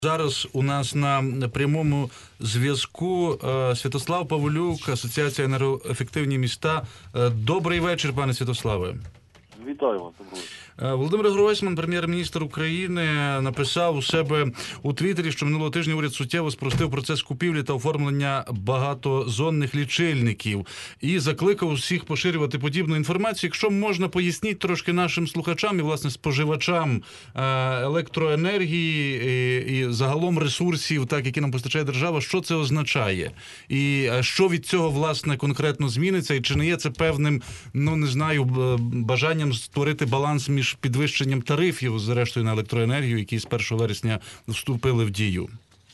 Зараз у нас на прямому зв'язку Святослав Павлюк, Асоціація енергоефективні міста. Добрий вечір, пане Святославе. Вітаю вас, доброго. Володимир Гройсман, прем'єр-міністр України, написав у себе у Твіттері, що минулого тижня уряд суттєво спростив процес купівлі та оформлення багатозонних лічильників і закликав усіх поширювати подібну інформацію. Якщо можна, поясніть трошки нашим слухачам і, власне, споживачам електроенергії і загалом ресурсів, так, які нам постачає держава, що це означає? І що від цього, власне, конкретно зміниться? І чи не є це певним, бажанням створити баланс між підвищенням тарифів, зрештою, на електроенергію, які з 1 вересня вступили в дію?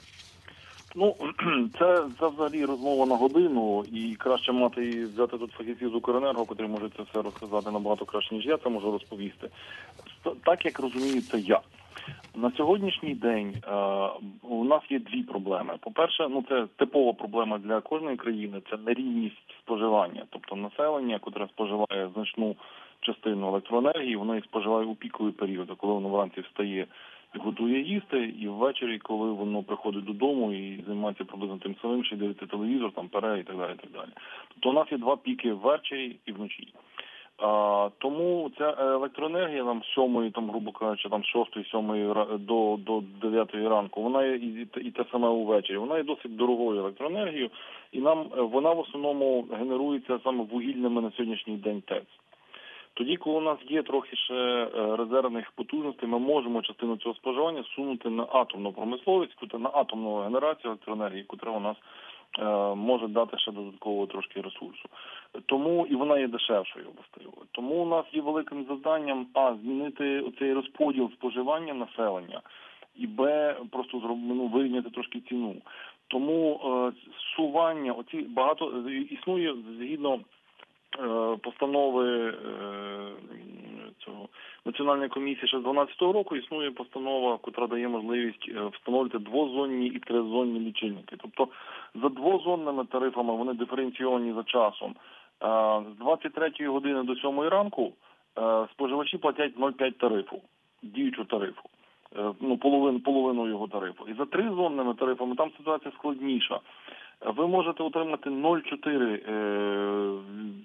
Це взагалі розмова на годину, і краще взяти тут фахівців з Укренерго, котрі можуть це все розказати набагато краще, ніж я це можу розповісти. Так, як розумію, це я. На сьогоднішній день у нас є дві проблеми. По-перше, це типова проблема для кожної країни, це нерівність споживання. Тобто населення, котре споживає значну частину електроенергії, воно їх споживає у піковий період, коли воно вранці встає і готує їсти, і ввечері, коли воно приходить додому і займається приблизно тим самим, що дивиться телевізор, пере і так далі, і так далі. Тобто у нас є два піки ввечері і вночі. Тому ця електроенергія нам з 7, грубо кажучи, з 6, 7 до 9 ранку, вона є і те саме увечері, вона є досить дорогою електроенергією, і вона в основному генерується саме вугільними на сьогоднішній день ТЕЦ. Тоді, коли у нас є трохи ще резервних потужностей, ми можемо частину цього споживання сунути на атомну промисловість, на атомну генерацію електроенергії, яка у нас може дати ще додатково трошки ресурсу. Тому і вона є дешевшою, Тому у нас є великим завданням змінити оцей розподіл споживання населення, і просто вирівняти трошки ціну. Тому сування існує згідно постанови Національної комісії ще з 2012 року, існує постанова, яка дає можливість встановити двозонні і тризонні лічильники. Тобто за двозонними тарифами вони диференційовані за часом. З 23 години до 7 ранку споживачі платять 0,5 тарифу, діючого тарифу. Половину його тарифу. І за тризонними тарифами там ситуація складніша. Ви можете отримати 0,4,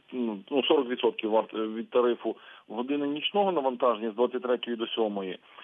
40% від тарифу в години нічного навантаження з 23 до 7.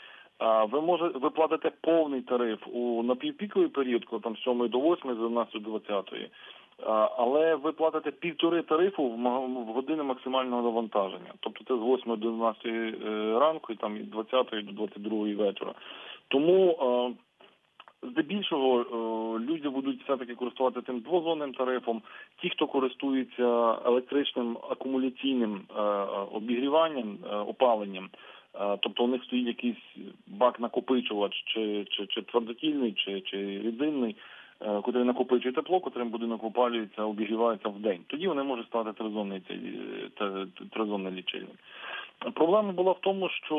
Ви платите повний тариф у напівпіковий період, коли з 7 до 8, з 11 до 20. Але ви платите 1,5 тарифу в години максимального навантаження. Тобто це з 8 до 11 ранку і з 20 до 22 вечора. Тому здебільшого люди будуть все-таки користуватися тим двозонним тарифом. Ті, хто користується електричним акумуляційним обігріванням, опаленням, тобто у них стоїть якийсь бак-накопичувач, чи твердотільний, чи рідинний, котрий накопичує тепло, котрим будинок опалюється, обігрівається в день. Тоді вони можуть стати тризонний лічильник. Проблема була в тому, що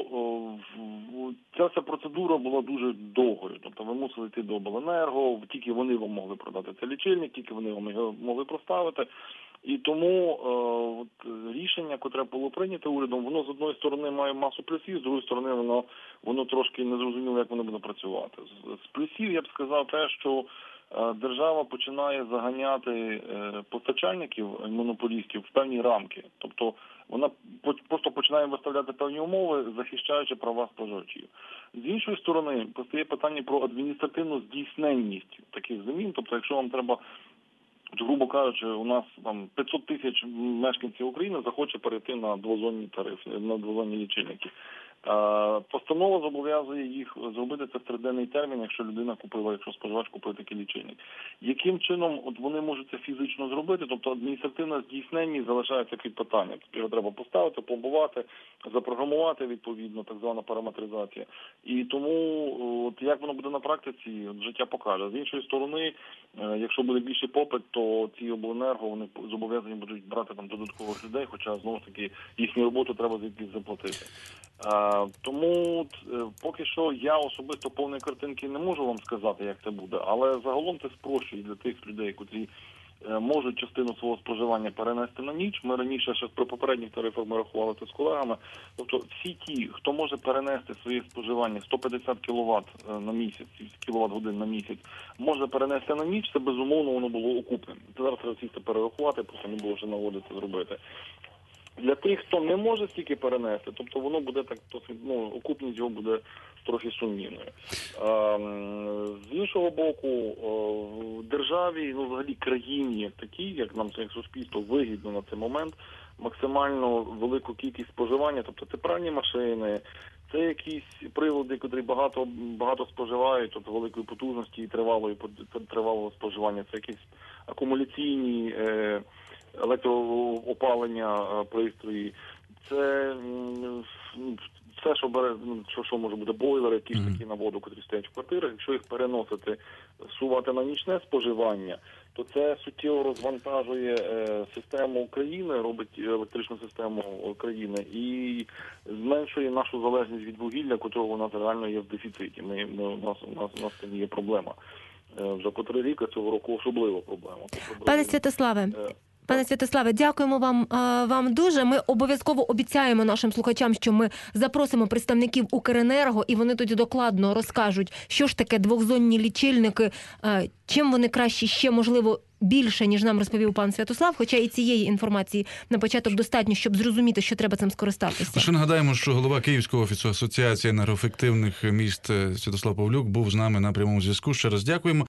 ця вся процедура була дуже довгою. Тобто ви мусили йти до обленерго, тільки вони вам могли продати цей лічильник, тільки вони вам його могли проставити. І тому рішення, яке було прийнято урядом, воно з одної сторони має масу плюсів, з другої сторони воно трошки незрозуміло, як воно буде працювати. З плюсів я б сказав те, що держава починає заганяти постачальників, монополістів в певні рамки. Тобто вона просто починає виставляти певні умови, захищаючи права споживачів. З іншої сторони, постає питання про адміністративну здійсненність таких змін. Тобто, якщо вам треба, грубо кажучи, у нас 500 тисяч мешканців України захоче перейти на двозонні тарифи, на двозонні лічильники. Постанова зобов'язує їх зробити це в триденний термін, якщо споживач купив такий лічильник. Яким чином вони можуть це фізично зробити? Тобто адміністративна здійсненність залишається під питанням. Тобто його треба поставити, пломбувати, запрограмувати відповідно, так звана параметризація. І тому, як воно буде на практиці, життя покаже. З іншої сторони, якщо буде більший попит, то ці обленерго, вони зобов'язані будуть брати додаткових людей, хоча, знову ж таки, їхню роботу треба звідки заплатити. Тому поки що я особисто повної картинки не можу вам сказати, як це буде, але загалом це спрощує для тих людей, котрі можуть частину свого споживання перенести на ніч. Ми раніше ще при попередніх тарифах ми рахували це з колегами. Тобто всі ті, хто може перенести своє споживання 150 кВт на місяць, кВт-годин на місяць, може перенести на ніч, це безумовно воно було окупним. Це зараз треба сісти перерахувати, просто не було вже нагоди це зробити. Для тих, хто не може стільки перенести, тобто воно буде так, окупність його буде трохи сумнівною. З іншого боку, в державі, взагалі країні, як такій, як нам, як суспільство, вигідно на цей момент максимально велику кількість споживання, тобто це пральні машини, це якісь прилади, які багато споживають, тобто великої потужності і тривалого споживання, це якісь акумуляційні електроопалення пристрої, це все, що бере, що може бути бойлери, якісь такі на воду, які стоять в квартирах. Якщо їх переносити, сувати на нічне споживання, то це суттєво розвантажує систему України, робить електричну систему України і зменшує нашу залежність від вугілля, котрого у нас реально є в дефіциті. У нас це є проблема. Вже котрий рік, а цього року особливо проблема. Пане Святославе, дякуємо вам дуже. Ми обов'язково обіцяємо нашим слухачам, що ми запросимо представників Укренерго, і вони тоді докладно розкажуть, що ж таке двохзонні лічильники, чим вони кращі ще, можливо, більше, ніж нам розповів пан Святослав, хоча і цієї інформації на початок достатньо, щоб зрозуміти, що треба цим скористатися. Ще нагадаємо, що голова Київського офісу Асоціації енергоефективних міст Святослав Павлюк був з нами на прямому зв'язку. Ще раз дякуємо.